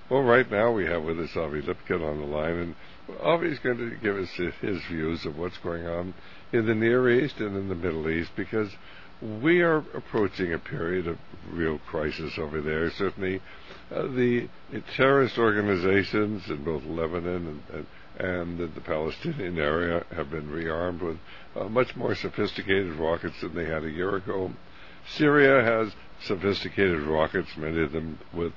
Well, right now we have with us Avi Lipkin on the line, and Avi's going to give us his views of what's going on in the Near East and in the Middle East, because we are approaching a period of real crisis over there. Certainly, the terrorist organizations in both Lebanon and the Palestinian area have been rearmed with much more sophisticated rockets than they had a year ago. Syria has sophisticated rockets, many of them with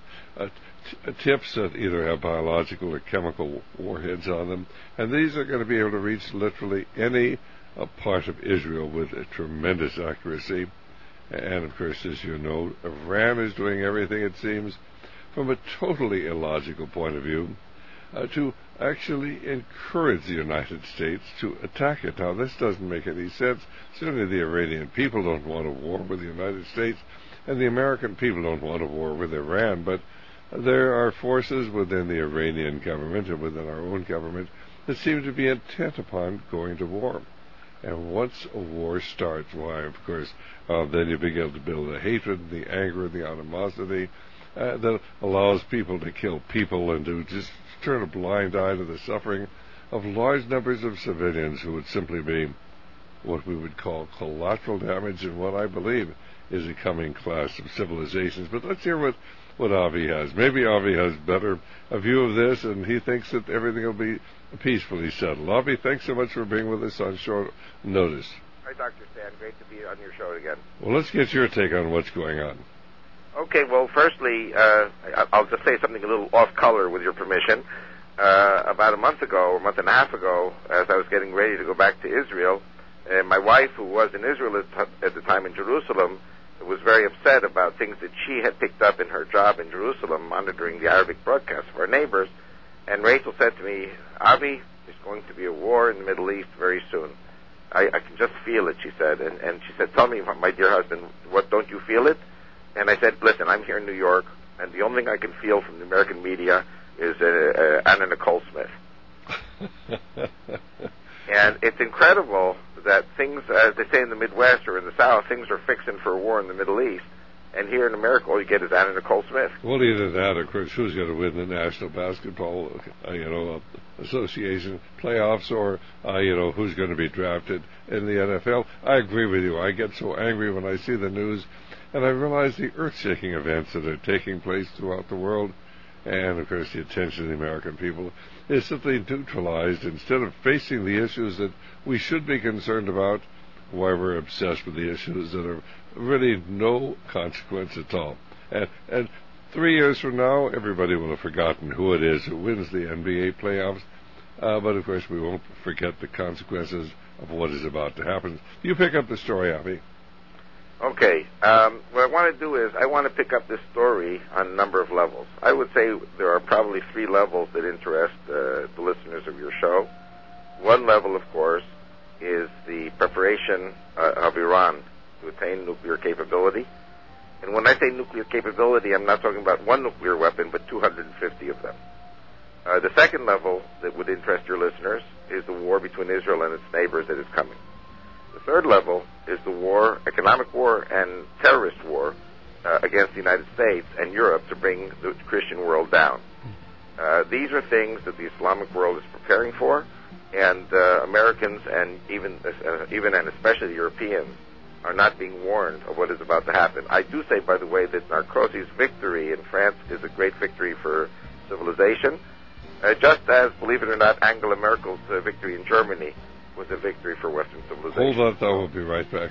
tips that either have biological or chemical warheads on them, and these are going to be able to reach literally any part of Israel with a tremendous accuracy. And of course, as you know, Iran is doing everything, it seems, from a totally illogical point of view, to actually encourage the United States to attack it. Now, this doesn't make any sense. Certainly the Iranian people don't want a war with the United States, and the American people don't want a war with Iran, but there are forces within the Iranian government and within our own government that seem to be intent upon going to war. And once a war starts, why, of course, then you begin to build the hatred, the anger, the animosity that allows people to kill people and to just turn a blind eye to the suffering of large numbers of civilians who would simply be what we would call collateral damage in what I believe is a coming class of civilizations. But let's hear what Avi has. Maybe Avi has better a view of this, and he thinks that everything will be peacefully settled. Avi, thanks so much for being with us on short notice. Hi, Dr. Stan. Great to be on your show again. Well, let's get your take on what's going on. Okay, well, firstly, I'll just say something a little off color with your permission. About a month and a half ago, as I was getting ready to go back to Israel, my wife, who was in Israel at the time in Jerusalem, was very upset about things that she had picked up in her job in Jerusalem, monitoring the Arabic broadcasts of our neighbors. And Rachel said to me, Avi, there's going to be a war in the Middle East very soon. I can just feel it, she said. And she said, tell me, my dear husband, what, don't you feel it? And I said, listen, I'm here in New York, and the only thing I can feel from the American media is Anna Nicole Smith. And it's incredible that things, as they say in the Midwest or in the South, things are fixing for a war in the Middle East. And here in America, all you get is Anna Nicole Smith. Well, either that, of course, who's going to win the National Basketball, Association playoffs, or, who's going to be drafted in the NFL. I agree with you. I get so angry when I see the news, and I realize the earth-shaking events that are taking place throughout the world, and, of course, the attention of the American people is simply neutralized. Instead of facing the issues that we should be concerned about, why we're obsessed with the issues that are really no consequence at all. And 3 years from now, everybody will have forgotten who it is who wins the NBA playoffs, but, of course, we won't forget the consequences of what is about to happen. You pick up the story, Avi. Okay. What I want to do is I want to pick up this story on a number of levels. I would say there are probably 3 levels that interest the listeners of your show. One level, of course, is the preparation of Iran to attain nuclear capability. And when I say nuclear capability, I'm not talking about one nuclear weapon, but 250 of them. The second level that would interest your listeners is the war between Israel and its neighbors that is coming. The third level is the war, economic war and terrorist war against the United States and Europe to bring the Christian world down. These are things that the Islamic world is preparing for, and Americans and even and especially the Europeans are not being warned of what is about to happen. I do say, by the way, that Sarkozy's victory in France is a great victory for civilization, just as, believe it or not, Angela Merkel's victory in Germany was a victory for Western civilization. Hold on, though. We'll be right back.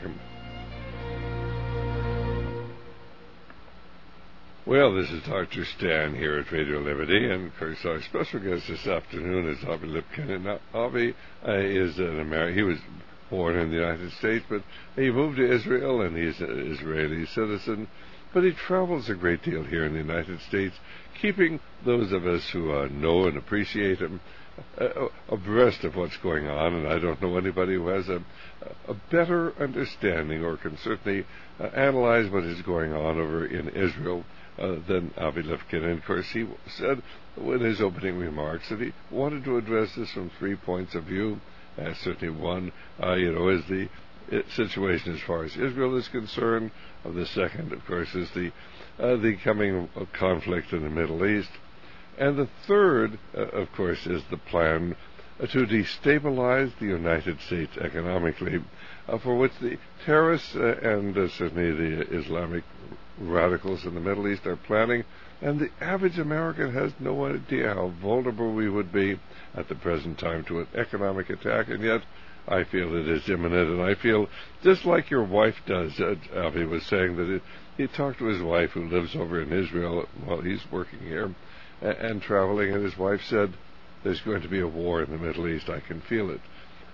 Well, this is Dr. Stan here at Radio Liberty, and of course our special guest this afternoon is Avi Lipkin. And Avi is an American. He was born in the United States, but he moved to Israel, and he's an Israeli citizen. But he travels a great deal here in the United States, keeping those of us who know and appreciate him abreast of what's going on. And I don't know anybody who has a better understanding or can certainly analyze what is going on over in Israel than Avi Lipkin. And of course, he said in his opening remarks that he wanted to address this from 3 points of view. Certainly one, is the situation as far as Israel is concerned. The second, of course, is the coming conflict in the Middle East. And the third, of course, is the plan to destabilize the United States economically, for which the terrorists and certainly the Islamic radicals in the Middle East are planning. And the average American has no idea how vulnerable we would be at the present time to an economic attack, and yet I feel it is imminent, and I feel just like your wife does. Avi was saying that he talked to his wife who lives over in Israel while he's working here and traveling, and his wife said, there's going to be a war in the Middle East. I can feel it.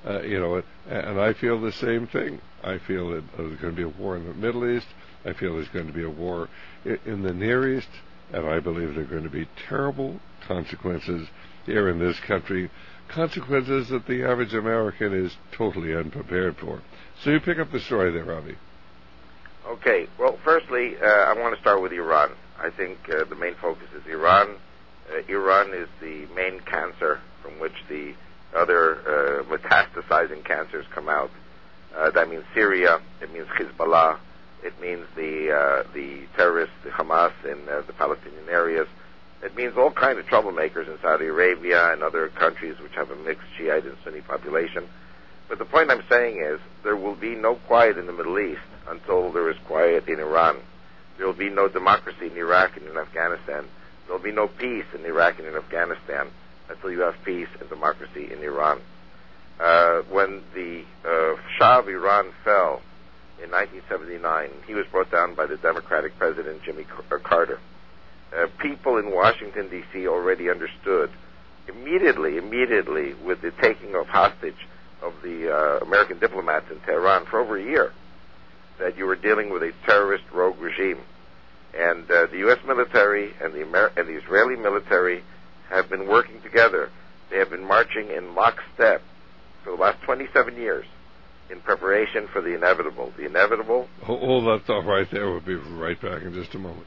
And I feel the same thing. I feel that there's going to be a war in the Middle East. I feel there's going to be a war in the Near East, and I believe there are going to be terrible consequences here in this country, consequences that the average American is totally unprepared for. So you pick up the story there, Avi. Okay. Well, firstly, I want to start with Iran. I think the main focus is Iran. Iran is the main cancer from which the other metastasizing cancers come out. That means Syria. It means Hezbollah. It means the terrorists, the Hamas in the Palestinian areas. It means all kinds of troublemakers in Saudi Arabia and other countries which have a mixed Shiite and Sunni population. But the point I'm saying is there will be no quiet in the Middle East until there is quiet in Iran. There will be no democracy in Iraq and in Afghanistan. There will be no peace in Iraq and in Afghanistan until you have peace and democracy in Iran. When the Shah of Iran fell in 1979, he was brought down by the Democratic President Jimmy Carter. People in Washington, D.C. already understood immediately with the taking of hostage of the American diplomats in Tehran for over a year that you were dealing with a terrorist rogue regime. And the U.S. military and the Israeli military have been working together. They have been marching in lockstep for the last 27 years in preparation for the inevitable. The inevitable... Hold that thought right there. We'll be right back in just a moment.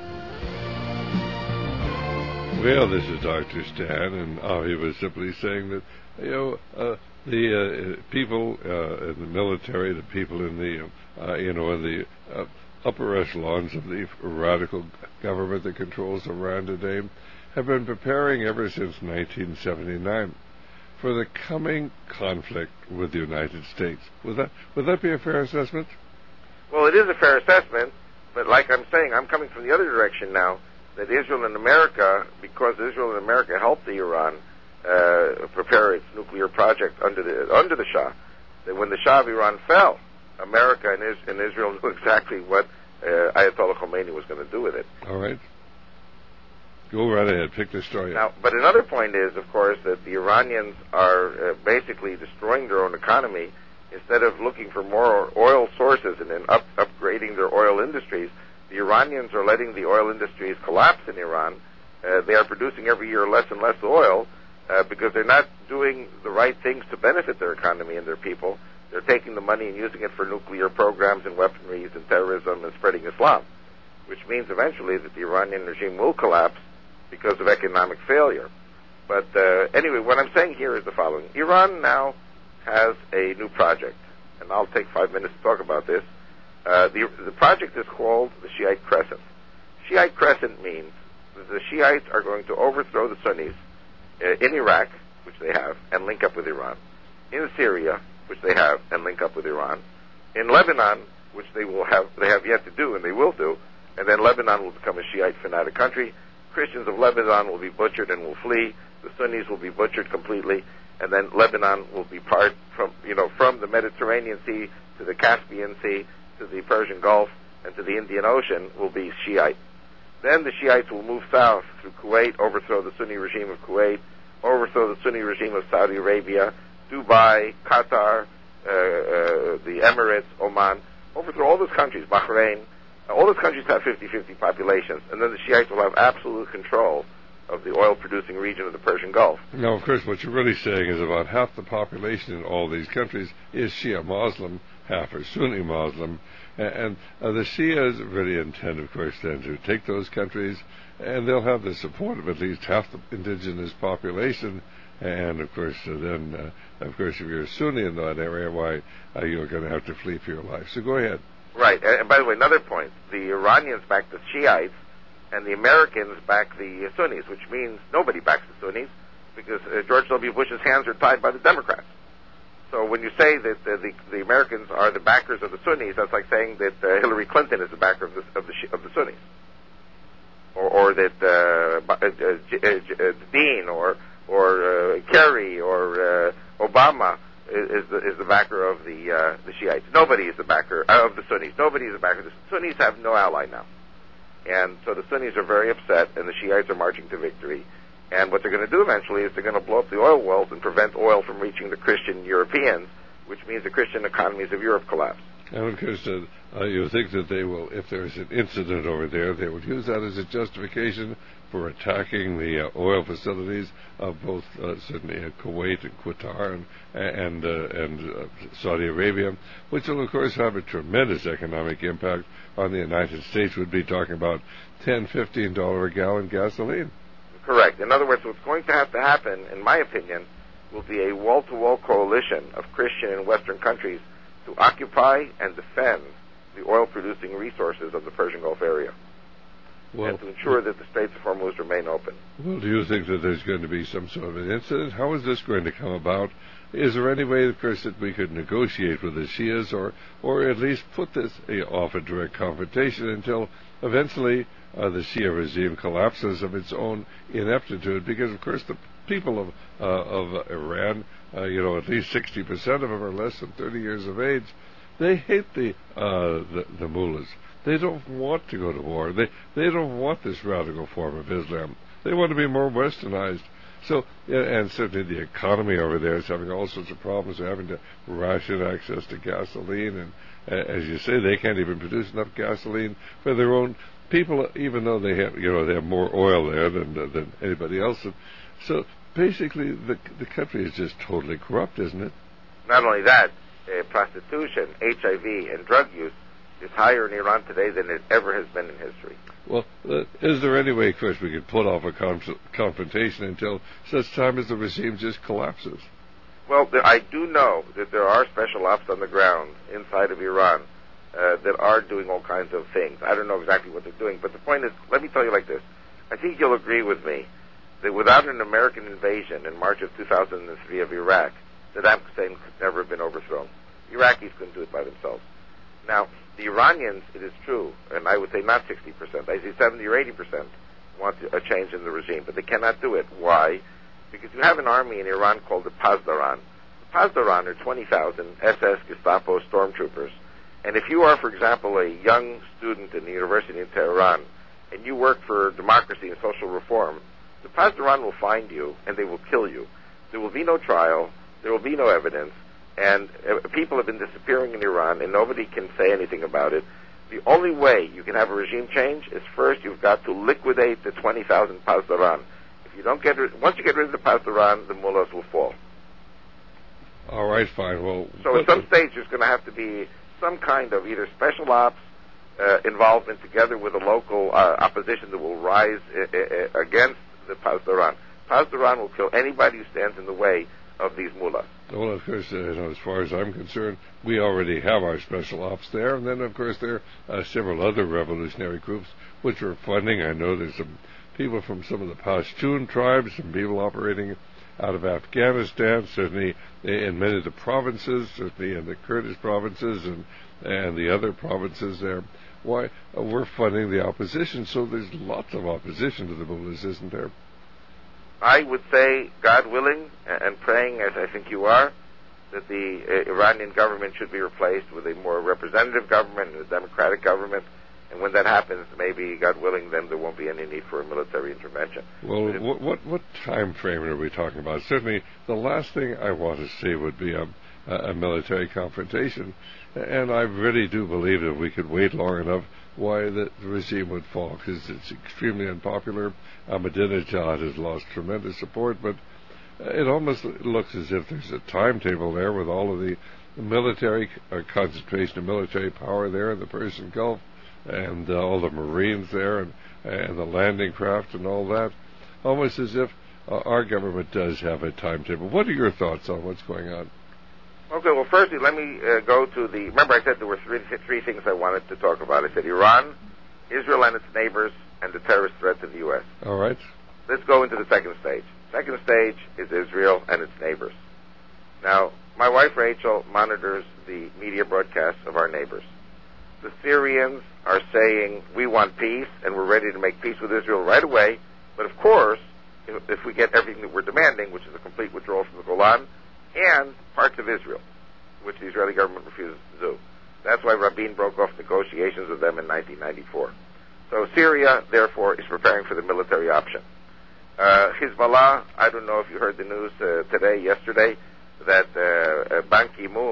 Well, this is Dr. Stan, and Avi was simply saying that, the people in the military, the people in the, in the upper echelons of the radical government that controls Iran today have been preparing ever since 1979 for the coming conflict with the United States. Would that be a fair assessment? Well, it is a fair assessment, but like I'm saying, I'm coming from the other direction now, that Israel and America, because Israel and America helped the Iran prepare its nuclear project under the Shah, that when the Shah of Iran fell, America and Israel knew exactly what Ayatollah Khomeini was going to do with it. All right. Go right ahead. Pick the story up. Now, but another point is, of course, that the Iranians are basically destroying their own economy. Instead of looking for more oil sources and then upgrading their oil industries, the Iranians are letting the oil industries collapse in Iran. They are producing every year less and less oil because they're not doing the right things to benefit their economy and their people. They're taking the money and using it for nuclear programs and weaponries and terrorism and spreading Islam, which means eventually that the Iranian regime will collapse because of economic failure. But anyway, what I'm saying here is the following. Iran now has a new project, and I'll take 5 minutes to talk about this. The project is called the Shiite Crescent. Shiite Crescent means that the Shiites are going to overthrow the Sunnis in Iraq, which they have, and link up with Iran. In Syria, which they have, and link up with Iran. In Lebanon, which they have yet to do, and they will do, and then Lebanon will become a Shiite fanatic country. Christians of Lebanon will be butchered and will flee. The Sunnis will be butchered completely, and then Lebanon will be part from the Mediterranean Sea to the Caspian Sea to the Persian Gulf and to the Indian Ocean will be Shiite. Then the Shiites will move south through Kuwait, overthrow the Sunni regime of Kuwait, overthrow the Sunni regime of Saudi Arabia, Dubai, Qatar, the Emirates, Oman, overthrow all those countries, Bahrain. All those countries have 50-50 populations, and then the Shiites will have absolute control of the oil-producing region of the Persian Gulf. Now, of course, what you're really saying is about half the population in all these countries is Shia Muslim, half are Sunni Muslim, and the Shias really intend, of course, then to take those countries, and they'll have the support of at least half the indigenous population, and of course, if you're a Sunni in that area, why, you're going to have to flee for your life. So go ahead. Right. And by the way, another point. The Iranians back the Shiites and the Americans back the Sunnis, which means nobody backs the Sunnis because George W. Bush's hands are tied by the Democrats. So when you say that the Americans are the backers of the Sunnis, that's like saying that Hillary Clinton is the backer of the Sunnis, or that Dean or Kerry or Obama is the backer of the Shiites. Nobody is the backer of the Sunnis. Nobody is the backer. The Sunnis have no ally now, and so the Sunnis are very upset, and the Shiites are marching to victory. And what they're going to do eventually is they're going to blow up the oil wells and prevent oil from reaching the Christian Europeans, which means the Christian economies of Europe collapse. And of course, you think that they will, if there's an incident over there, they would use that as a justification for attacking the oil facilities of both certainly Kuwait and Qatar and Saudi Arabia, which will of course have a tremendous economic impact on the United States. We'd be talking about $10-15 a gallon gasoline. Correct. In other words, what's going to have to happen, in my opinion, will be a wall-to-wall coalition of Christian and Western countries to occupy and defend the oil-producing resources of the Persian Gulf area, and to ensure that the Straits of Hormuz remain open. Well, do you think that there's going to be some sort of an incident? How is this going to come about? Is there any way, of course, that we could negotiate with the Shias or at least put this off a direct confrontation until eventually the Shia regime collapses of its own ineptitude? Because, of course, the people of Iran, at least 60% of them are less than 30 years of age. They hate the mullahs. They don't want to go to war. They don't want this radical form of Islam. They want to be more westernized. So, and certainly the economy over there is having all sorts of problems. They're having to ration access to gasoline, and as you say, they can't even produce enough gasoline for their own people, even though they have more oil there than anybody else. So basically, the country is just totally corrupt, isn't it? Not only that, prostitution, HIV, and drug use is higher in Iran today than it ever has been in history. Well, is there any way, of course, we could put off a confrontation until such time as the regime just collapses? Well, I do know that there are special ops on the ground inside of Iran that are doing all kinds of things. I don't know exactly what they're doing, but the point is, let me tell you like this. I think you'll agree with me that without an American invasion in March of 2003 of Iraq, Saddam Hussein could never have been overthrown. Iraqis couldn't do it by themselves. Now, the Iranians, it is true, and I would say not 60%, I say 70 or 80% want a change in the regime, but they cannot do it. Why? Because you have an army in Iran called the Pasdaran. The Pasdaran are 20,000 SS, Gestapo, stormtroopers, and if you are, for example, a young student in the university in Tehran, and you work for democracy and social reform, the Pasdaran will find you, and they will kill you. There will be no trial, there will be no evidence, and people have been disappearing in Iran, and nobody can say anything about it. The only way you can have a regime change is first you've got to liquidate the 20,000 Pasdaran. If you don't once you get rid of the Pasdaran, the mullahs will fall. All right, fine. Well, so at some stage there's going to have to be some kind of either special ops involvement together with a local opposition that will rise against the Pasdaran. Pasdaran will kill anybody who stands in the way of these mullahs. Well, of course, as far as I'm concerned, we already have our special ops there, and then, of course, there are several other revolutionary groups which are funding. I know there's some people from some of the Pashtun tribes, some people operating out of Afghanistan, certainly in many of the provinces, certainly in the Kurdish provinces and the other provinces there. Why, we're funding the opposition, so there's lots of opposition to the mullahs, isn't there? I would say, God willing, and praying as I think you are, that the Iranian government should be replaced with a more representative government and a democratic government. And when that happens, maybe, God willing, then there won't be any need for a military intervention. Well, what time frame are we talking about? Certainly, the last thing I want to see would be a military confrontation. And I really do believe that we could wait long enough, why the regime would fall, because it's extremely unpopular. Ahmadinejad has lost tremendous support, but it almost looks as if there's a timetable there with all of the military concentration of military power there in the Persian Gulf, and all the Marines there, and the landing craft and all that, almost as if our government does have a timetable. What are your thoughts on what's going on? Okay, well, firstly, let me go to remember I said there were three things I wanted to talk about. I said Iran, Israel and its neighbors, and the terrorist threat to the U.S. All right. Let's go into the second stage. Second stage is Israel and its neighbors. Now, my wife Rachel monitors the media broadcasts of our neighbors. The Syrians are saying, we want peace, and we're ready to make peace with Israel right away, but of course, if we get everything that we're demanding, which is a complete withdrawal from the Golan, and parts of Israel, which the Israeli government refuses to do. That's why Rabin broke off negotiations with them in 1994. So Syria, therefore, is preparing for the military option. Hezbollah, I don't know if you heard the news yesterday, that Ban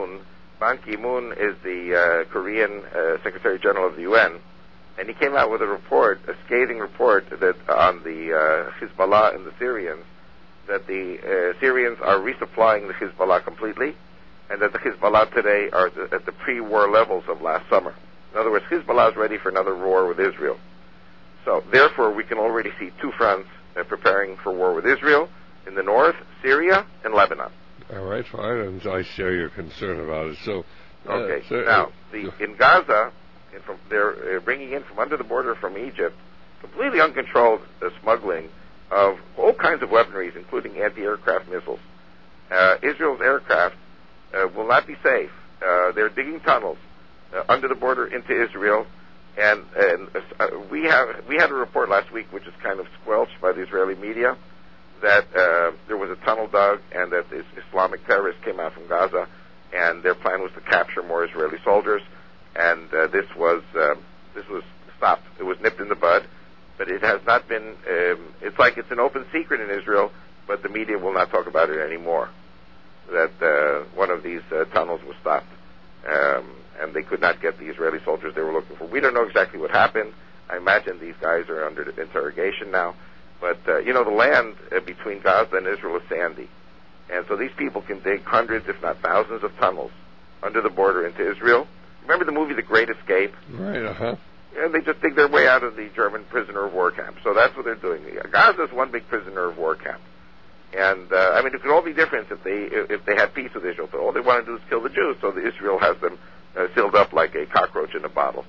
Ki-moon is the Korean Secretary General of the UN, and he came out with a scathing report that on the Hezbollah and the Syrians, that the Syrians are resupplying the Hezbollah completely, and that the Hezbollah today are at the pre-war levels of last summer. In other words, Hezbollah is ready for another war with Israel. So, therefore, we can already see two fronts preparing for war with Israel. In the north, Syria and Lebanon. All right, fine, and I share your concern about it. So, now, in Gaza, they're bringing in from under the border from Egypt completely uncontrolled smuggling of all kinds of weaponries, including anti-aircraft missiles. Israel's aircraft will not be safe. They're digging tunnels under the border into Israel, and we had a report last week, which is kind of squelched by the Israeli media, that there was a tunnel dug and that the Islamic terrorists came out from Gaza, and their plan was to capture more Israeli soldiers, and this was stopped. It was nipped in the bud, but it has not been. It's like it's an open secret in Israel, but the media will not talk about it anymore. That one of these tunnels was stopped, and they could not get the Israeli soldiers they were looking for. We don't know exactly what happened. I imagine these guys are under interrogation now. But, the land between Gaza and Israel is sandy. And so these people can dig hundreds, if not thousands, of tunnels under the border into Israel. Remember the movie The Great Escape? Right, uh-huh. And they just dig their way out of the German prisoner of war camp. So that's what they're doing. Gaza is one big prisoner of war camp. And, it could all be different if they had peace with Israel. But all they want to do is kill the Jews, so Israel has them sealed up like a cockroach in a bottle.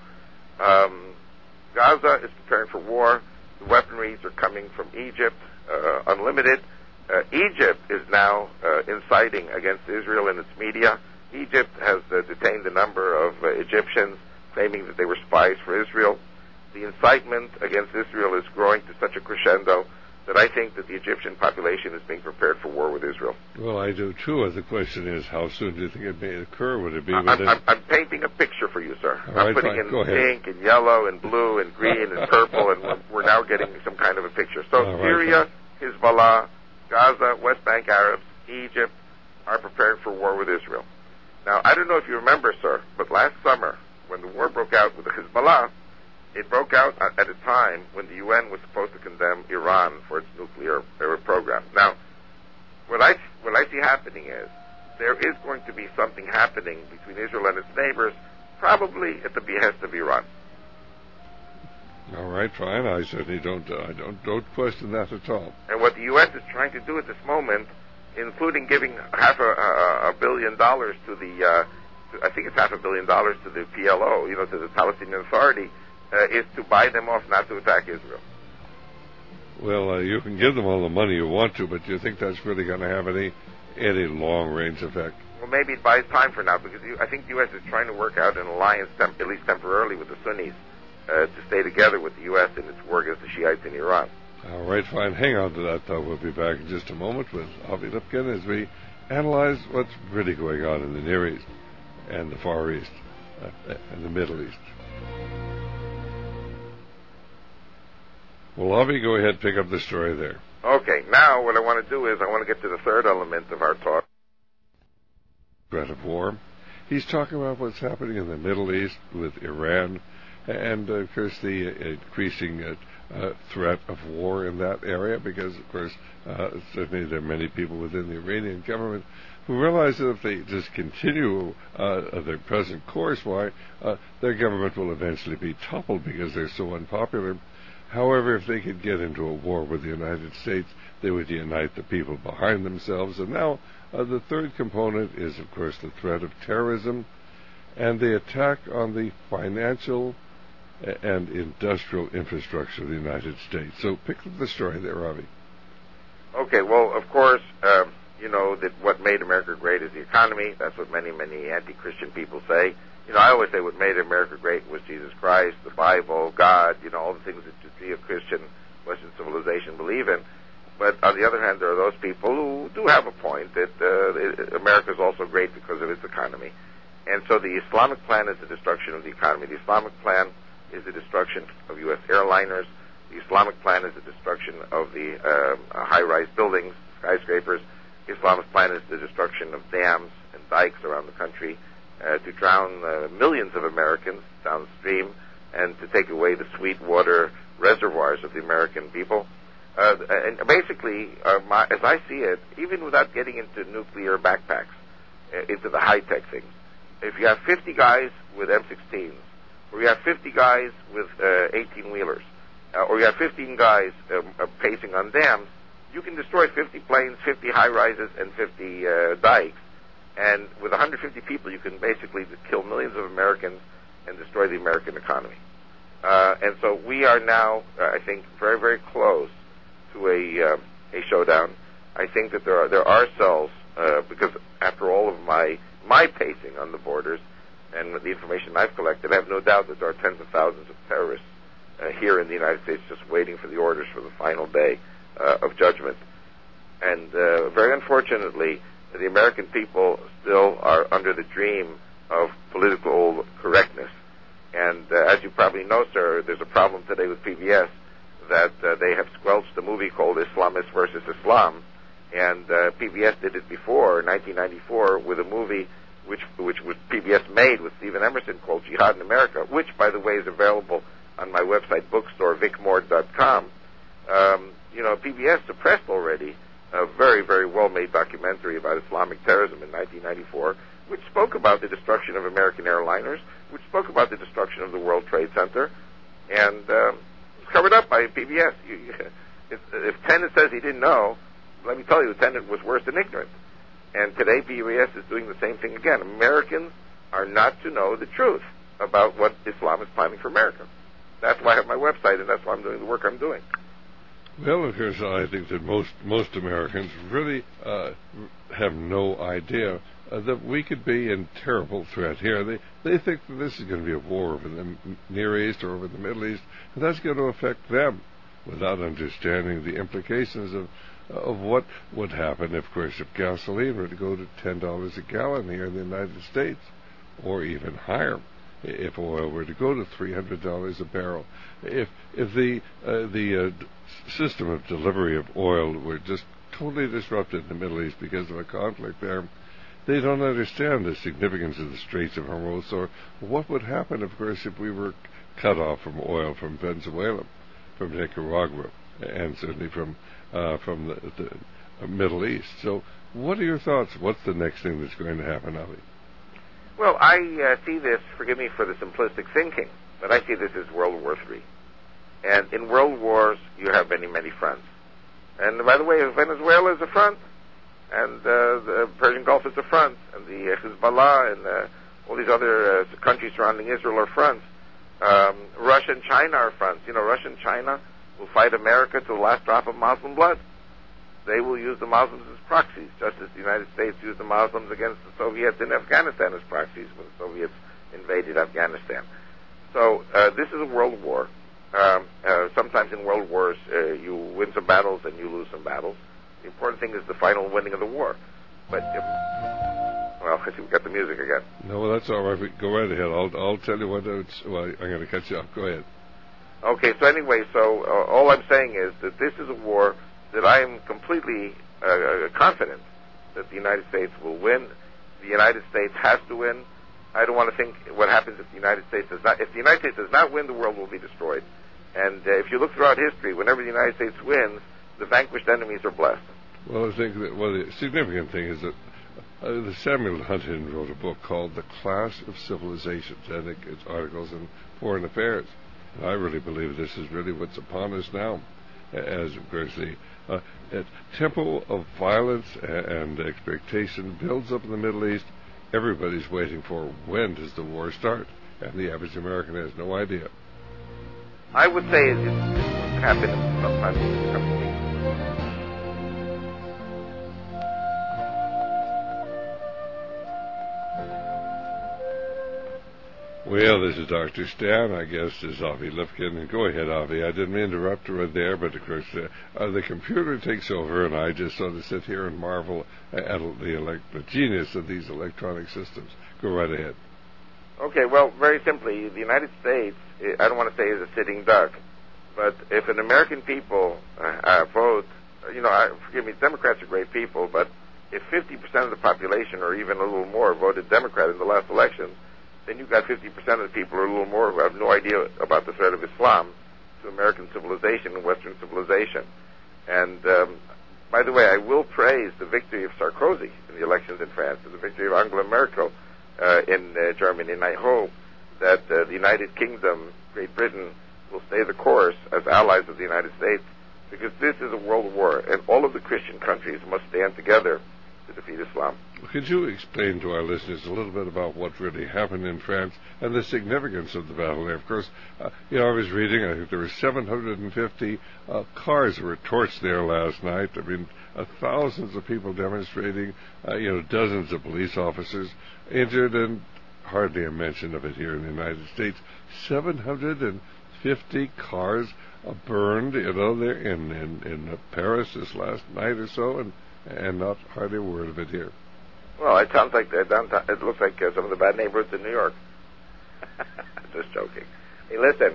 Gaza is preparing for war. The weaponries are coming from Egypt, unlimited. Egypt is now inciting against Israel in its media. Egypt has detained a number of Egyptians, claiming that they were spies for Israel. The incitement against Israel is growing to such a crescendo that I think that the Egyptian population is being prepared for war with Israel. Well, I do too. The question is, how soon do you think it may occur? Would it be I'm painting a picture for you, sir. I'm putting in pink and yellow and blue and green and purple, and we're now getting some kind of a picture. So Syria, Hezbollah, Gaza, West Bank Arabs, Egypt are preparing for war with Israel. Now, I don't know if you remember, sir, but last summer, when the war broke out with the Hezbollah, it broke out at a time when the UN was supposed to condemn Iran for its nuclear program. Now, what I see happening is there is going to be something happening between Israel and its neighbors, probably at the behest of Iran. All right, fine. I certainly don't question that at all. And what the U.S. is trying to do at this moment, including giving $500 million to the, I think it's $500 million to the PLO, to the Palestinian Authority, is to buy them off not to attack Israel. Well, you can give them all the money you want to, but do you think that's really going to have any long-range effect? Well, maybe it buys time for now, because I think the U.S. is trying to work out an alliance, at least temporarily, with the Sunnis to stay together with the U.S. in its war against the Shiites in Iran. All right, fine. Hang on to that, though. We'll be back in just a moment with Avi Lipkin as we analyze what's really going on in the Near East and the Far East and the Middle East. Well, Avi, go ahead, pick up the story there. Okay, now what I want to do is I want to get to the third element of our talk. Threat of war. He's talking about what's happening in the Middle East with Iran and, of course, the increasing threat of war in that area because, of course, certainly there are many people within the Iranian government who realize that if they just continue their present course, their government will eventually be toppled because they're so unpopular. However, if they could get into a war with the United States, they would unite the people behind themselves. And now the third component is, of course, the threat of terrorism and the attack on the financial and industrial infrastructure of the United States. So pick up the story there, Ravi. Okay, well, of course, you know that what made America great is the economy. That's what many, many anti-Christian people say. You know, I always say what made America great was Jesus Christ, the Bible, God, you know, all the things that the Judeo-Christian Western civilization believe in. But on the other hand, there are those people who do have a point that America is also great because of its economy. And so the Islamic plan is the destruction of the economy. The Islamic plan is the destruction of U.S. airliners. The Islamic plan is the destruction of the high-rise buildings, skyscrapers. The Islamic plan is the destruction of dams and dikes around the country to drown millions of Americans downstream and to take away the sweet water reservoirs of the American people. And basically, as I see it, even without getting into nuclear backpacks, into the high-tech things, if you have 50 guys with M16s, or you have 50 guys with 18-wheelers, or you have 15 guys pacing on dams, you can destroy 50 planes, 50 high-rises, and 50 dikes. And with 150 people, you can basically kill millions of Americans and destroy the American economy. And so we are now, I think, very, very close to a showdown. I think that there are cells, because after all of my pacing on the borders and with the information I've collected, I have no doubt that there are tens of thousands of terrorists here in the United States just waiting for the orders for the final day of judgment. And very unfortunately, the American people still are under the dream of political correctness. And as you probably know, sir, there's a problem today with PBS that they have squelched a movie called Islamists versus Islam. And PBS did it before, in 1994, with a movie which was PBS made with Stephen Emerson called Jihad in America, which, by the way, is available on my website, bookstore, vicmord.com. You know, PBS suppressed already a very, very well-made documentary about Islamic terrorism in 1994, which spoke about the destruction of American airliners, which spoke about the destruction of the World Trade Center, and it's covered up by PBS. If Tenet says he didn't know, let me tell you, Tenet was worse than ignorant. And today PBS is doing the same thing again. Americans are not to know the truth about what Islam is planning for America. That's why I have my website, and that's why I'm doing the work I'm doing. Well, of course, I think that most Americans really have no idea that we could be in terrible threat here. They think that this is going to be a war over the Near East or over the Middle East, and that's going to affect them without understanding the implications of what would happen, of course, if gasoline were to go to $10 a gallon here in the United States, or even higher, if oil were to go to $300 a barrel. If the system of delivery of oil were just totally disrupted in the Middle East because of a conflict there, they don't understand the significance of the Straits of Hormuz, or what would happen, of course, if we were cut off from oil from Venezuela, from Nicaragua, and certainly from the Middle East. So what are your thoughts? What's the next thing that's going to happen, Ali? Well, I see this, forgive me for the simplistic thinking, but I see this as World War III. And in world wars, you have many, many fronts. And by the way, Venezuela is a front, and the Persian Gulf is a front, and the Hezbollah and all these other countries surrounding Israel are fronts. Russia and China are fronts. You know, Russia and China will fight America to the last drop of Muslim blood. They will use the Muslims as proxies, just as the United States used the Muslims against the Soviets in Afghanistan as proxies when the Soviets invaded Afghanistan. So this is a world war. Sometimes in world wars, you win some battles and you lose some battles. The important thing is the final winning of the war. But, well, I see we got the music again. No, well, that's all right. Go right ahead. I'll tell you what it's... Well, I'm going to cut you off. Go ahead. Okay, so anyway, all I'm saying is that this is a war that I am completely confident that the United States will win. The United States has to win. I don't want to think what happens if the United States does not. If the United States does not win, the world will be destroyed. And if you look throughout history, whenever the United States wins, the vanquished enemies are blessed. Well, I think that the significant thing is that Samuel Huntington wrote a book called The Clash of Civilizations, and it's articles in Foreign Affairs. And I really believe this is really what's upon us now, as of course the tempo of violence and expectation builds up in the Middle East. Everybody's waiting for when does the war start, and the average American has no idea. I would say it's happened sometime in the coming weeks. Well, this is Dr. Stan. Our guest is Avi Lifkin. And go ahead, Avi. I didn't mean to interrupt you right there, but of course the computer takes over, and I just sort of sit here and marvel at the genius of these electronic systems. Go right ahead. Okay, well, very simply, the United States, I don't want to say is a sitting duck, but if an American people vote, forgive me, Democrats are great people, but if 50% of the population or even a little more voted Democrat in the last election, then you've got 50% of the people or a little more who have no idea about the threat of Islam to American civilization and Western civilization. And by the way, I will praise the victory of Sarkozy in the elections in France and the victory of Angela Merkel in Germany, and I hope that the United Kingdom, Great Britain, will stay the course as allies of the United States, because this is a world war, and all of the Christian countries must stand together to defeat Islam. Could you explain to our listeners a little bit about what really happened in France and the significance of the battle there? Of course, I was reading, I think there were 750 cars that were torched there last night. I mean, thousands of people demonstrating, dozens of police officers injured, and hardly a mention of it here in the United States. 750 cars burned, there in Paris this last night or so, and not hardly a word of it here. Well, it sounds like downtown. It looks like some of the bad neighborhoods in New York. Just joking. Hey, listen.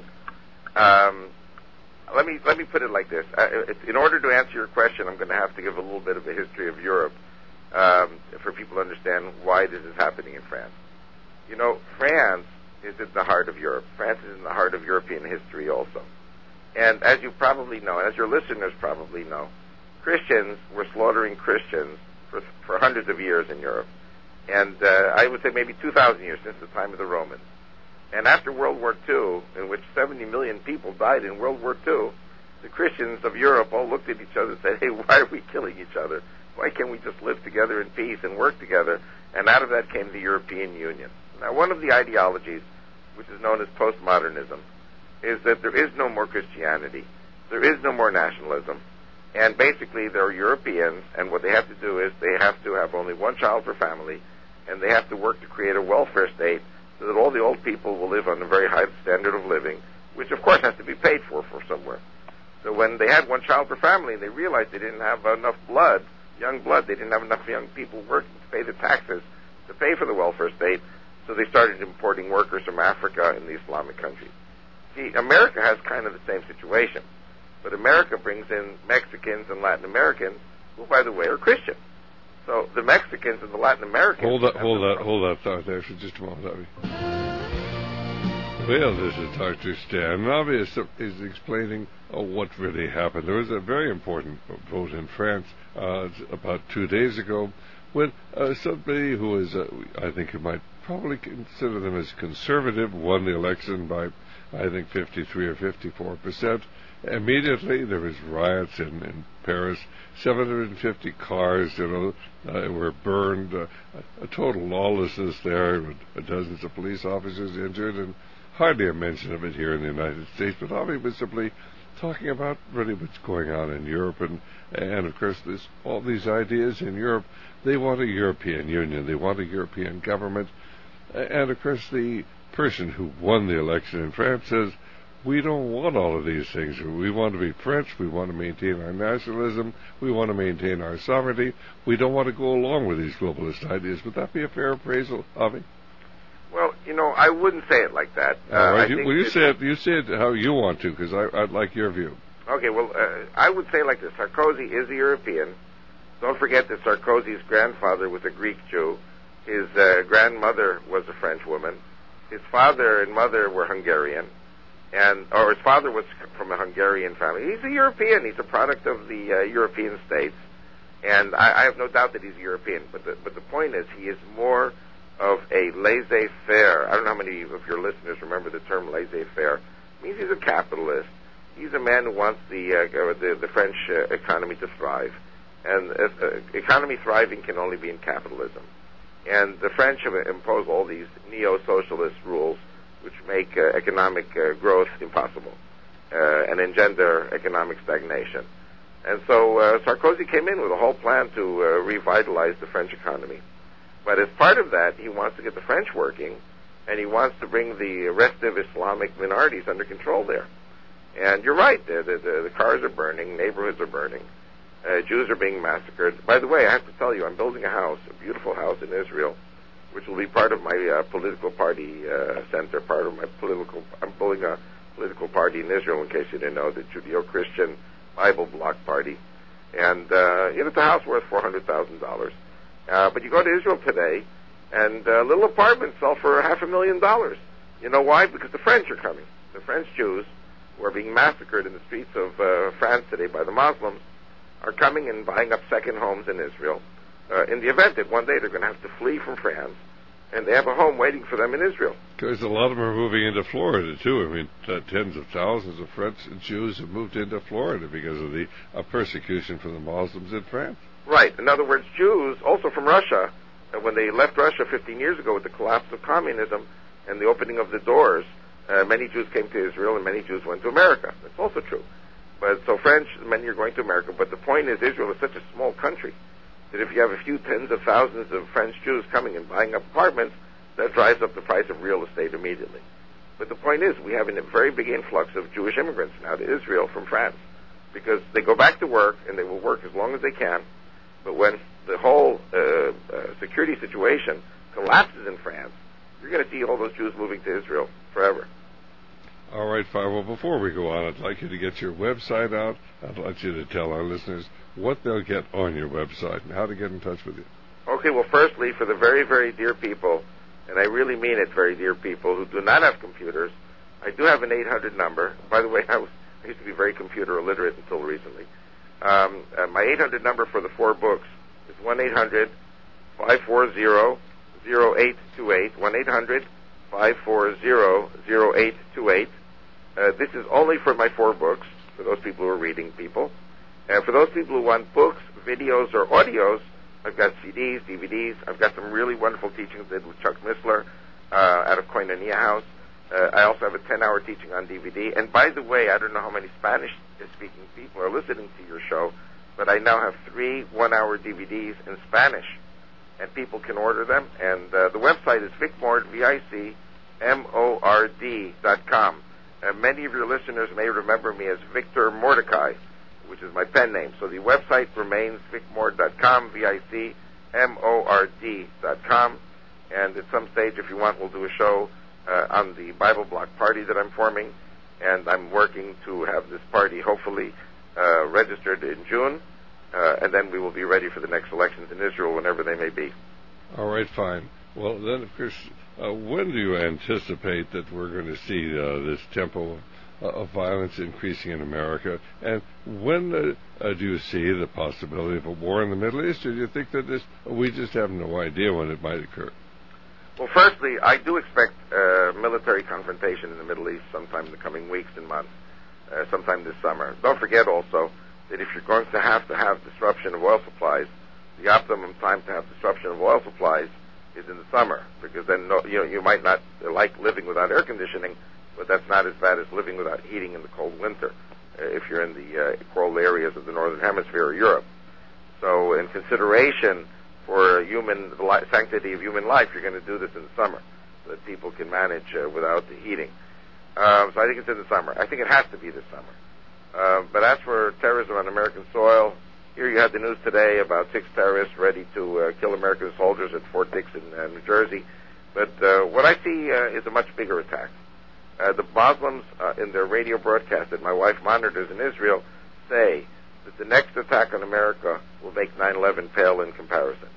Let me put it like this. In order to answer your question, I'm going to have to give a little bit of a history of Europe for people to understand why this is happening in France. France is in the heart of Europe. France is in the heart of European history also. And as you probably know, and as your listeners probably know, Christians were slaughtering Christians for hundreds of years in Europe. And I would say maybe 2,000 years since the time of the Romans. And after World War II, in which 70 million people died in World War II, the Christians of Europe all looked at each other and said, hey, why are we killing each other? Why can't we just live together in peace and work together? And out of that came the European Union. Now, one of the ideologies, which is known as postmodernism, is that there is no more Christianity. There is no more nationalism. And basically, they're Europeans, and what they have to do is they have to have only one child per family, and they have to work to create a welfare state so that all the old people will live on a very high standard of living, which of course has to be paid for somewhere. So when they had one child per family, they realized they didn't have enough young blood, they didn't have enough young people working to pay the taxes to pay for the welfare state, so they started importing workers from Africa and the Islamic countries. See, America has kind of the same situation. But America brings in Mexicans and Latin Americans, who, by the way, are Christian. So the Mexicans and the Latin Americans... Hold that thought there for just a moment, Avi. Well, this is Dr. Stan. Avi is explaining what really happened. There was a very important vote in France about 2 days ago when somebody who is, I think you might probably consider them as conservative, won the election by, I think, 53 or 54%. Immediately, there was riots in Paris. 750 cars, were burned. A total lawlessness there. Dozens of police officers injured, and hardly a mention of it here in the United States. But Avi was simply talking about really what's going on in Europe, and of course, all these ideas in Europe. They want a European Union. They want a European government, and of course, the person who won the election in France says, we don't want all of these things. We want to be French. We want to maintain our nationalism. We want to maintain our sovereignty. We don't want to go along with these globalist ideas. Would that be a fair appraisal, Avi? Well, I wouldn't say it like that. All right. You say it how you want to, because I'd like your view. Okay, well, I would say like this. Sarkozy is a European. Don't forget that Sarkozy's grandfather was a Greek Jew. His grandmother was a French woman. His father and mother were Hungarian. Or his father was from a Hungarian family. He's a European. He's a product of the European states, and I have no doubt that he's European. But the point is, he is more of a laissez-faire. I don't know how many of your listeners remember the term laissez-faire. It means he's a capitalist. He's a man who wants the French economy to thrive, and economy thriving can only be in capitalism. And the French have imposed all these neo-socialist rules, which make economic growth impossible. and engender economic stagnation. And so Sarkozy came in with a whole plan to revitalize the French economy. But as part of that, he wants to get the French working, and he wants to bring the restive Islamic minorities under control there. And you're right, the cars are burning, neighborhoods are burning, Jews are being massacred. By the way, I have to tell you, I'm building a house, a beautiful house in Israel, which will be part of my political party center, part of my I'm building a political party in Israel, in case you didn't know, the Judeo-Christian Bible Bloc Party. And it's a house worth $400,000. But you go to Israel today, and little apartments sell for $500,000. You know why? Because the French are coming. The French Jews, who are being massacred in the streets of France today by the Muslims, are coming and buying up second homes in Israel. In the event that one day they're going to have to flee from France, and they have a home waiting for them in Israel. Because a lot of them are moving into Florida, too. I mean, tens of thousands of French Jews have moved into Florida because of the persecution from the Muslims in France. Right. In other words, Jews, also from Russia, when they left Russia 15 years ago with the collapse of communism and the opening of the doors, many Jews came to Israel and many Jews went to America. That's also true. But so French, many are going to America. But the point is, Israel is such a small country that if you have a few tens of thousands of French Jews coming and buying up apartments, that drives up the price of real estate immediately. But the point is, we have a very big influx of Jewish immigrants now to Israel from France, because they go back to work and they will work as long as they can. But when the whole security situation collapses in France, you're going to see all those Jews moving to Israel forever. All right, fine. Well, before we go on, I'd like you to get your website out. I'd like you to tell our listeners what they'll get on your website and how to get in touch with you. Okay, well, firstly, for the very, very dear people, and I really mean it, very dear people, who do not have computers, I do have an 800 number. By the way, I used to be very computer illiterate until recently. My 800 number for the 4 books is 1-800-540-0828, 1-800-540-0828. This is only for my 4 books, for those people who are reading people. And for those people who want books, videos, or audios, I've got CDs, DVDs. I've got some really wonderful teachings I did with Chuck Missler out of Koinonia House. I also have a 10-hour teaching on DVD. And by the way, I don't know how many Spanish-speaking people are listening to your show, but I now have 3 one-hour DVDs in Spanish, and people can order them. And the website is VicMord, VICMORD.com. Many of your listeners may remember me as Victor Mordecai, which is my pen name. So the website remains VicMord.com, VICMORD.com. And at some stage, if you want, we'll do a show on the Bible Bloc Party that I'm forming. And I'm working to have this party hopefully registered in June. And then we will be ready for the next elections in Israel, whenever they may be. All right, fine. Well, then, of course, when do you anticipate that we're going to see this tempo of violence increasing in America? And when do you see the possibility of a war in the Middle East? Or do you think that we just have no idea when it might occur? Well, firstly, I do expect military confrontation in the Middle East sometime in the coming weeks and months, sometime this summer. Don't forget also that if you're going to have disruption of oil supplies, the optimum time to have disruption of oil supplies is in the summer, because then you might not like living without air conditioning, but that's not as bad as living without heating in the cold winter if you're in the cold areas of the northern hemisphere or Europe. So in consideration for the sanctity of human life, you're going to do this in the summer so that people can manage without the heating. So I think it's in the summer. I think it has to be this summer. But as for terrorism on American soil, here you had the news today about 6 terrorists ready to kill American soldiers at Fort Dix in New Jersey. But what I see is a much bigger attack. The Muslims in their radio broadcast that my wife monitors in Israel say that the next attack on America will make 9/11 pale in comparison.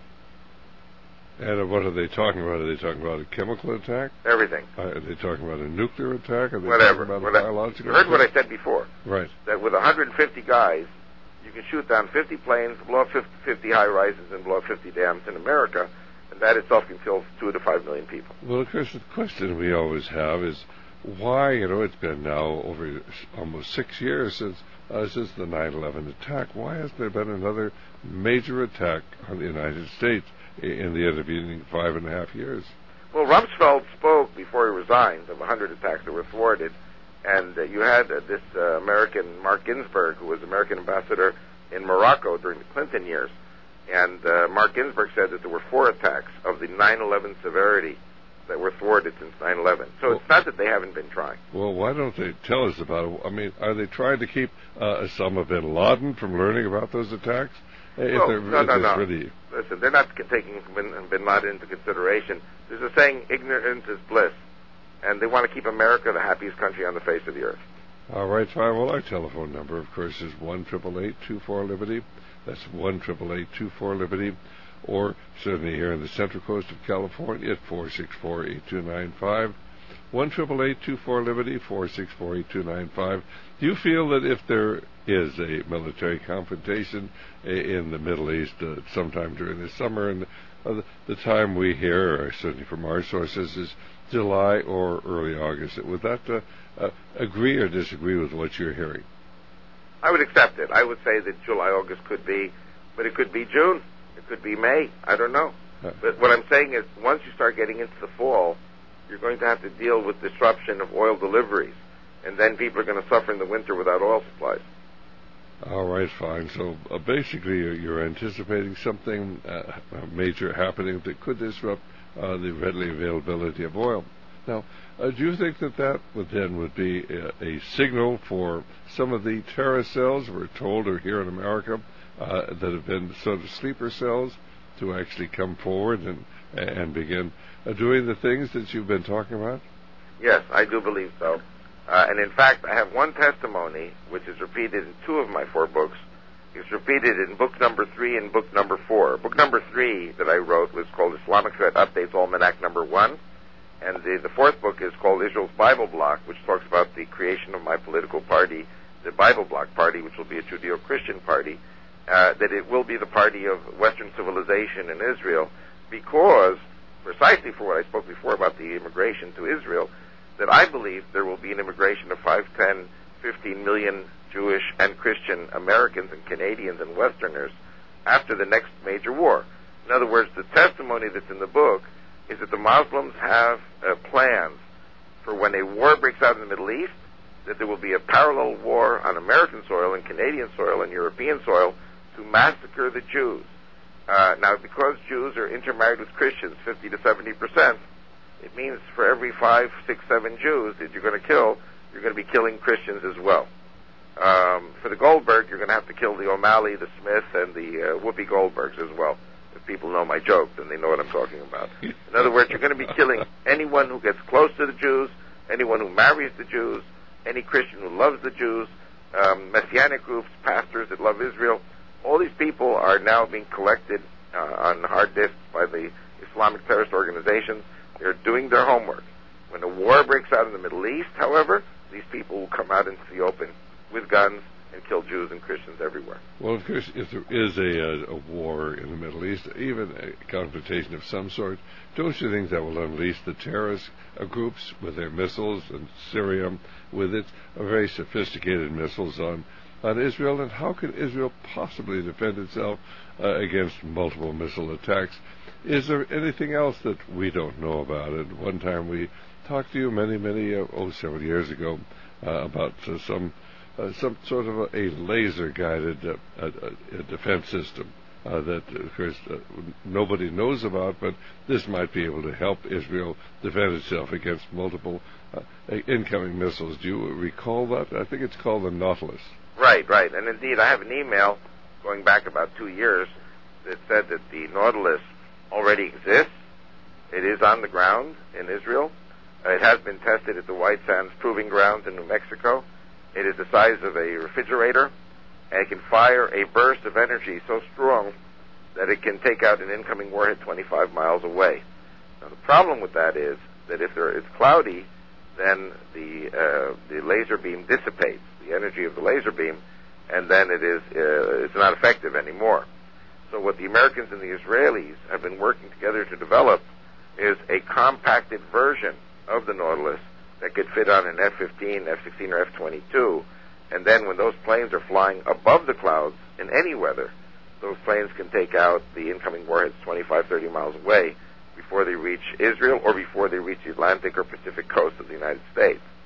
And what are they talking about? Are they talking about a chemical attack? Everything. Are they talking about a nuclear attack? Are they Whatever. talking about a biological attack? You heard what attack? I said before. Right. That with 150 guys, you can shoot down 50 planes, blow up 50 high-rises, and blow up 50 dams in America, and that itself can kill 2 to 5 million people. Well, of course, the question we always have is why, it's been now over almost 6 years since the 9/11 attack. Why hasn't there been another major attack on the United States in the intervening 5.5 years? Well, Rumsfeld spoke before he resigned of 100 attacks that were thwarted, And you had this American, Mark Ginsburg, who was American ambassador in Morocco during the Clinton years. And Mark Ginsburg said that there were 4 attacks of the 9/11 severity that were thwarted since 9/11. So it's not that they haven't been trying. Well, why don't they tell us about it? I mean, are they trying to keep Osama bin Laden from learning about those attacks? No. Really... Listen, they're not taking bin Laden into consideration. There's a saying, ignorance is bliss. And they want to keep America the happiest country on the face of the earth. All right, fine. Well, our telephone number, of course, is 1-888-24-LIBERTY. That's 1-888-24-LIBERTY. Or certainly here in the Central Coast of California at 464-8295. 1-888-24-LIBERTY, 464-8295. Do you feel that if there is a military confrontation in the Middle East sometime during the summer, and the time we hear, certainly from our sources, is July or early August, would that agree or disagree with what you're hearing? I would accept it. I would say that July, August could be, but it could be June. It could be May. I don't know. But what I'm saying is, once you start getting into the fall, you're going to have to deal with disruption of oil deliveries, and then people are going to suffer in the winter without oil supplies. All right, fine. So basically, you're anticipating something major happening that could disrupt the readily availability of oil. Now, do you think that would be a signal for some of the terrorist cells we're told are here in America that have been sort of sleeper cells to actually come forward and begin doing the things that you've been talking about? Yes, I do believe so. And in fact, I have one testimony which is repeated in 2 of my 4 books. It's repeated in book number 3 and book number 4. Book number 3 that I wrote was called Islamic Threat Updates Almanac number 1. And the 4th book is called Israel's Bible Bloc, which talks about the creation of my political party, the Bible Bloc Party, which will be a Judeo-Christian party, that it will be the party of Western civilization in Israel, because, precisely for what I spoke before about the immigration to Israel, that I believe there will be an immigration of 5, 10, 15 million Jewish and Christian Americans and Canadians and Westerners after the next major war. In other words, the testimony that's in the book is that the Muslims have plans for when a war breaks out in the Middle East, that there will be a parallel war on American soil and Canadian soil and European soil to massacre the Jews. Now, because Jews are intermarried with Christians, 50 to 70%, it means for every 5, 6, 7 Jews that you're going to kill, you're going to be killing Christians as well. For the Goldberg, you're going to have to kill the O'Malley, the Smith, and the Whoopi Goldbergs as well. If people know my joke, then they know what I'm talking about. In other words, you're going to be killing anyone who gets close to the Jews, anyone who marries the Jews, any Christian who loves the Jews, Messianic groups, pastors that love Israel. All these people are now being collected on hard disks by the Islamic terrorist organizations. They're doing their homework. When a war breaks out in the Middle East, however, these people will come out into the open with guns and kill Jews and Christians everywhere. Well, of course, if there is a war in the Middle East, even a confrontation of some sort, don't you think that will unleash the terrorist groups with their missiles, and Syria with its very sophisticated missiles on Israel? And how can Israel possibly defend itself against multiple missile attacks? Is there anything else that we don't know about it? One time we talked to you several years ago about some sort of a laser-guided defense system that, of course, nobody knows about, but this might be able to help Israel defend itself against multiple incoming missiles. Do you recall that? I think it's called the Nautilus. Right. And indeed, I have an email going back about 2 years that said that the Nautilus already exists. It is on the ground in Israel. It has been tested at the White Sands Proving Grounds in New Mexico. It is the size of a refrigerator, and it can fire a burst of energy so strong that it can take out an incoming warhead 25 miles away. Now, the problem with that is that if it's cloudy, then the laser beam dissipates, the energy of the laser beam, and then it's not effective anymore. So what the Americans and the Israelis have been working together to develop is a compacted version of the Nautilus that could fit on an F-15, F-16, or F-22. And then when those planes are flying above the clouds in any weather, those planes can take out the incoming warheads 25, 30 miles away before they reach Israel or before they reach the Atlantic or Pacific coast of the United States.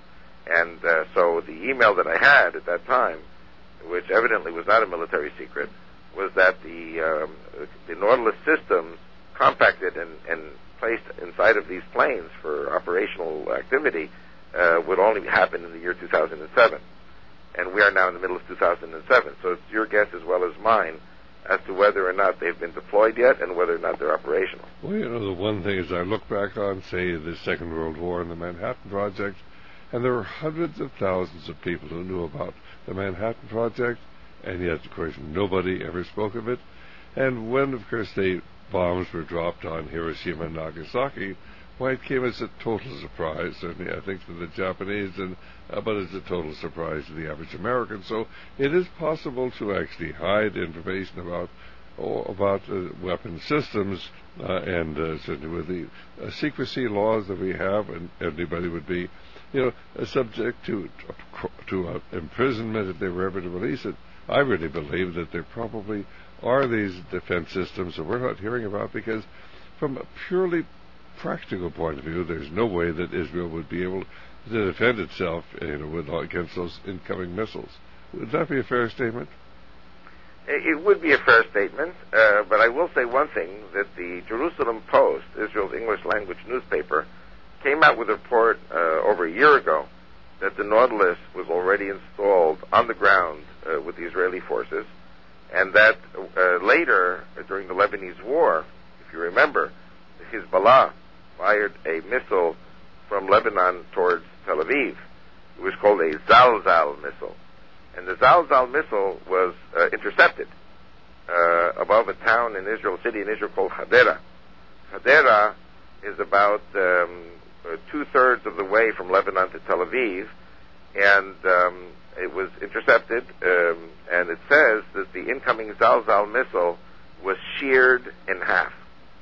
And so the email that I had at that time, which evidently was not a military secret, was that the Nautilus systems compacted and placed inside of these planes for operational activity would only happen in the year 2007. And we are now in the middle of 2007. So it's your guess as well as mine as to whether or not they've been deployed yet and whether or not they're operational. Well, the one thing is I look back on, say, the Second World War and the Manhattan Project, and there were hundreds of thousands of people who knew about the Manhattan Project, and yet, of course, nobody ever spoke of it. And when, of course, the bombs were dropped on Hiroshima and Nagasaki, why, it came as a total surprise, certainly I think to the Japanese, but it's a total surprise to the average American. So it is possible to actually hide information about weapon systems, and certainly with the secrecy laws that we have, and anybody would be, subject to imprisonment if they were ever to release it. I really believe that there probably are these defense systems that we're not hearing about, because from a purely practical point of view, there's no way that Israel would be able to defend itself, against those incoming missiles. Would that be a fair statement? It would be a fair statement, but I will say one thing, that the Jerusalem Post, Israel's English language newspaper, came out with a report over a year ago that the Nautilus was already installed on the ground with the Israeli forces, and that later, during the Lebanese War, if you remember, Hezbollah fired a missile from Lebanon towards Tel Aviv. It was called a Zalzal missile. And the Zalzal missile was intercepted above a town in Israel, a city in Israel called Hadera. Hadera is about 2/3 of the way from Lebanon to Tel Aviv, and it was intercepted, and it says that the incoming Zalzal missile was sheared in half.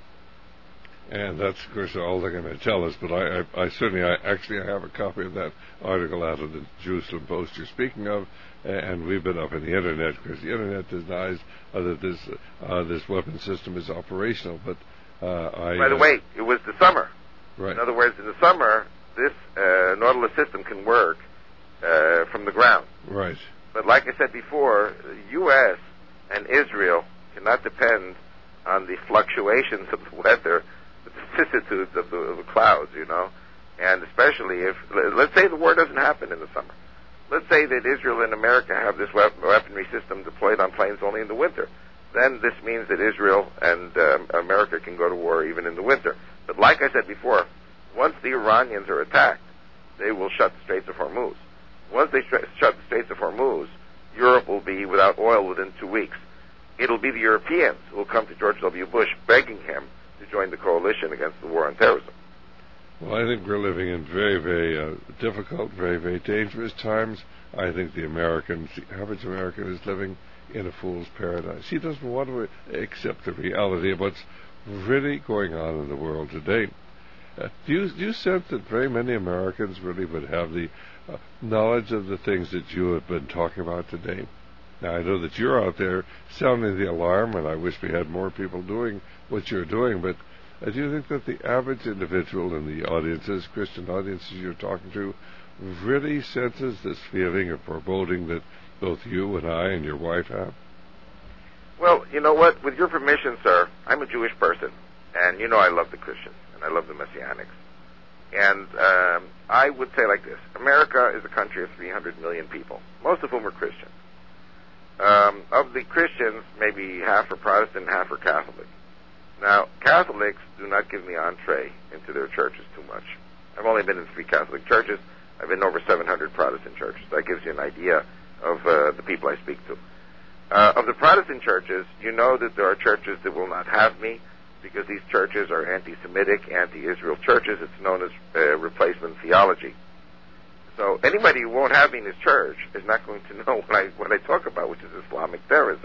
And that's, of course, all they're going to tell us. But I certainly have a copy of that article out of the Jerusalem Post you're speaking of, and we've been up on the Internet, because the Internet denies that this weapon system is operational. But by the way, it was the summer. Right. In other words, in the summer, this Nautilus system can work from the ground. Right. But like I said before, the U.S. and Israel cannot depend on the fluctuations of the weather, the vicissitudes of the clouds, and especially if, let's say the war doesn't happen in the summer. Let's say that Israel and America have this weaponry system deployed on planes only in the winter. Then this means that Israel and America can go to war even in the winter. But like I said before, once the Iranians are attacked, they will shut the Straits of Hormuz. Once they shut the Straits of Hormuz, Europe will be without oil within 2 weeks. It'll be the Europeans who will come to George W. Bush begging him to join the coalition against the war on terrorism. Well, I think we're living in very, very difficult, very, very dangerous times. I think the average American is living in a fool's paradise. He doesn't want to accept the reality of what's really going on in the world today. Do you sense that very many Americans really would have the knowledge of the things that you have been talking about today? Now, I know that you're out there sounding the alarm, and I wish we had more people doing what you're doing, but do you think that the average individual in the audiences, Christian audiences you're talking to, really senses this feeling of foreboding that both you and I and your wife have? Well, you know what? With your permission, sir, I'm a Jewish person, and I love the Christians, and I love the Messianics. And I would say like this. America is a country of 300 million people, most of whom are Christians. Of the Christians, maybe half are Protestant, half are Catholic. Now, Catholics do not give me entree into their churches too much. I've only been in 3 Catholic churches. I've been in over 700 Protestant churches. That gives you an idea of the people I speak to. Of the Protestant churches, you know that there are churches that will not have me because these churches are anti-Semitic, anti-Israel churches. It's known as replacement theology. So anybody who won't have me in his church is not going to know what I talk about, which is Islamic terrorism.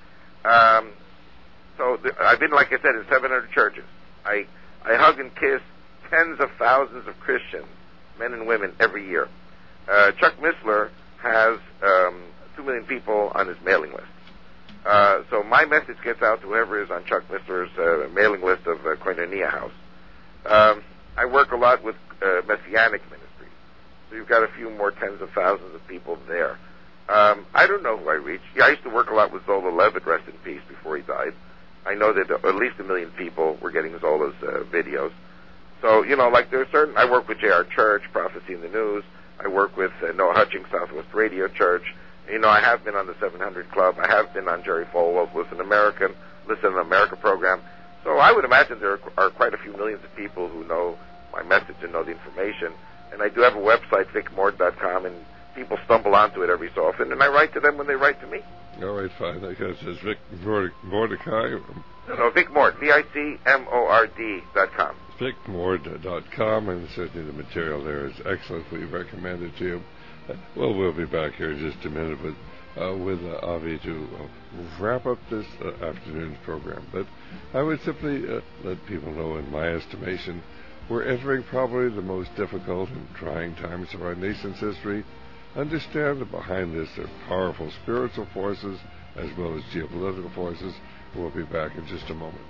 I've been, like I said, in 700 churches. I hug and kiss tens of thousands of Christians, men and women, every year. Chuck Missler has 2 million people on his mailing list. So my message gets out to whoever is on Chuck Missler's mailing list of Koinonia House. I work a lot with Messianic ministries. So you've got a few more tens of thousands of people there. I don't know who I reach. Yeah, I used to work a lot with Zola Levitt, rest in peace, before he died. I know that at least 1 million people were getting Zola's videos. So, like there's certain, I work with J.R. Church, Prophecy in the News. I work with Noah Hutchings, Southwest Radio Church. I have been on the 700 Club. I have been on Jerry Falwell's Listen America program. So I would imagine there are quite a few millions of people who know my message and know the information. And I do have a website, vicmord.com, and people stumble onto it every so often, and I write to them when they write to me. All right, fine. I guess it's Vic Mordecai. No, Vic Mord, VICMORD.com. VicMord.com, and certainly the material there is excellently recommended to you. Well, we'll be back here in just a minute with Avi to wrap up this afternoon's program. But I would simply let people know, in my estimation, we're entering probably the most difficult and trying times of our nation's history. Understand that behind this are powerful spiritual forces as well as geopolitical forces. We'll be back in just a moment.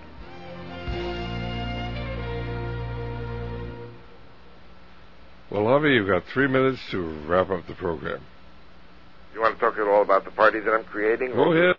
Well, Avi, you've got 3 minutes to wrap up the program. You want to talk at all about the party that I'm creating? Go ahead.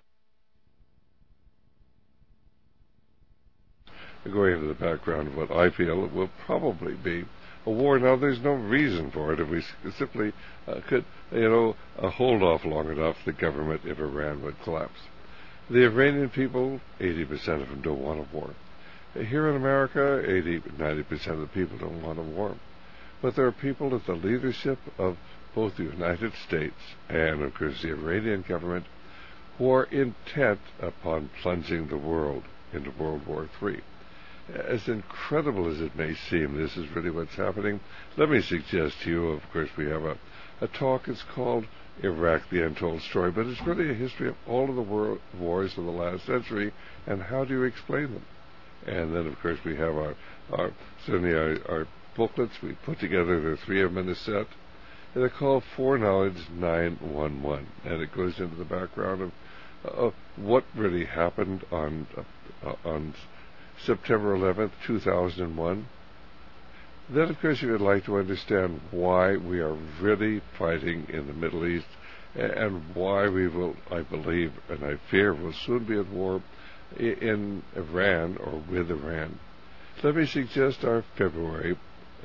Going into the background of what I feel it will probably be a war. Now, there's no reason for it if we simply could, hold off long enough, the government of Iran would collapse. The Iranian people, 80% of them don't want a war. Here in America, 90% of the people don't want a war. But there are people at the leadership of both the United States and, of course, the Iranian government who are intent upon plunging the world into World War III. As incredible as it may seem, this is really what's happening. Let me suggest to you, of course, we have a talk. It's called Iraq, the Untold Story, but it's really a history of all of the world wars of the last century, and how do you explain them? And then, of course, we have our booklets we put together. There are 3 of them in a set. And they're called Foreknowledge 911, and it goes into the background of what really happened on September 11th, 2001. Then, of course, you would like to understand why we are really fighting in the Middle East and why we will, I believe, and I fear, will soon be at war in Iran or with Iran. Let me suggest our February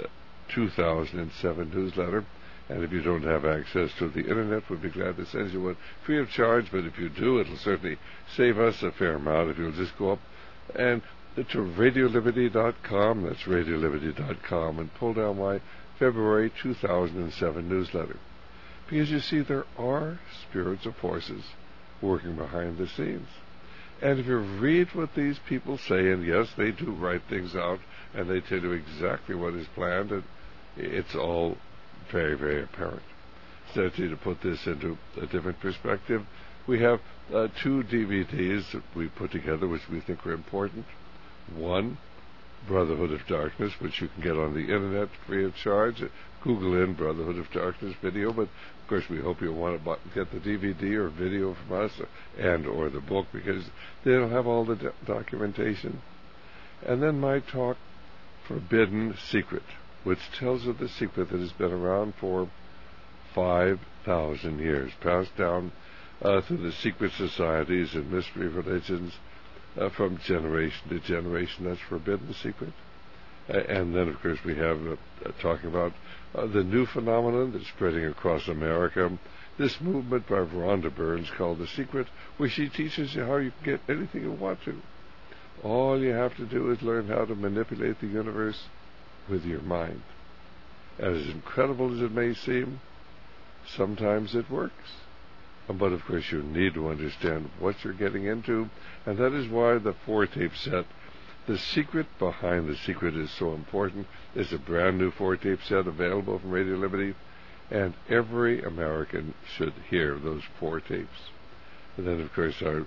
2007 newsletter. And if you don't have access to the Internet, we'd be glad to send you one free of charge. But if you do, it'll certainly save us a fair amount if you'll just go up and to RadioLiberty.com, that's RadioLiberty.com, and pull down my February 2007 newsletter. Because you see, there are spiritual forces working behind the scenes. And if you read what these people say, and yes, they do write things out, and they tell you exactly what is planned, and it's all very, very apparent. So to put this into a different perspective, we have 2 DVDs that we put together which we think are important. One, Brotherhood of Darkness, which you can get on the Internet free of charge. Google in Brotherhood of Darkness video, but of course we hope you'll want to get the DVD or video from us and or the book, because they'll have all the documentation. And then my talk, Forbidden Secret, which tells of the secret that has been around for 5,000 years, passed down through the secret societies and mystery religions from generation to generation. That's Forbidden Secret. And then, of course, we have talking about the new phenomenon that's spreading across America, this movement by Rhonda Burns called The Secret, where she teaches you how you can get anything you want to. All you have to do is learn how to manipulate the universe with your mind. As incredible as it may seem, sometimes it works. But of course you need to understand what you're getting into, and that is why the 4-tape set, The Secret Behind the Secret, is so important. There's a brand new 4-tape set available from Radio Liberty, and every American should hear those 4 tapes. And then, of course, our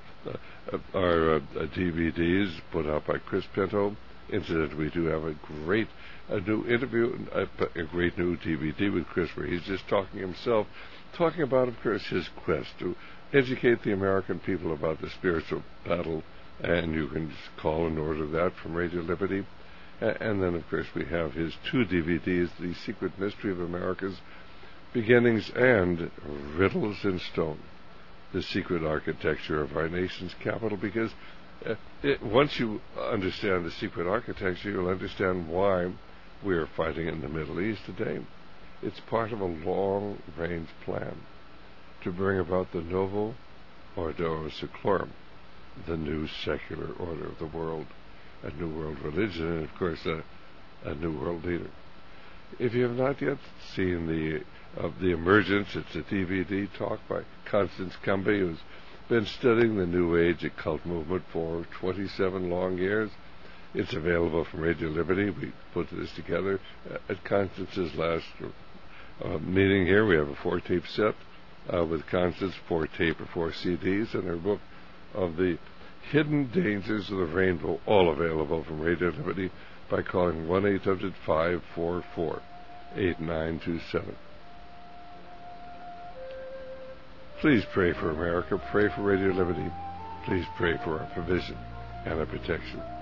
DVDs put out by Chris Pinto. Incidentally, we do have a great new interview, a great new DVD with Chris, where he's just talking about, of course, his quest to educate the American people about the spiritual battle. And you can just call and order that from Radio Liberty. And then, of course, we have his 2 DVDs, The Secret Mystery of America's Beginnings and Riddles in Stone, the secret architecture of our nation's capital, because once you understand the secret architecture, you'll understand why we are fighting in the Middle East today. It's part of a long-range plan to bring about the Novo Ordo Seclorum, the new secular order of the world, a new world religion, and of course a new world leader. If you have not yet seen the Emergence, it's a DVD talk by Constance Cumby, who's been studying the New Age occult movement for 27 long years. It's available from Radio Liberty. We put this together at Constance's last meeting here. We have a 4-tape set with Constance, 4-tape or 4 CDs, and her book of the Hidden Dangers of the Rainbow, all available from Radio Liberty by calling 1-800-544-8927. Please pray for America. Pray for Radio Liberty. Please pray for our provision and our protection.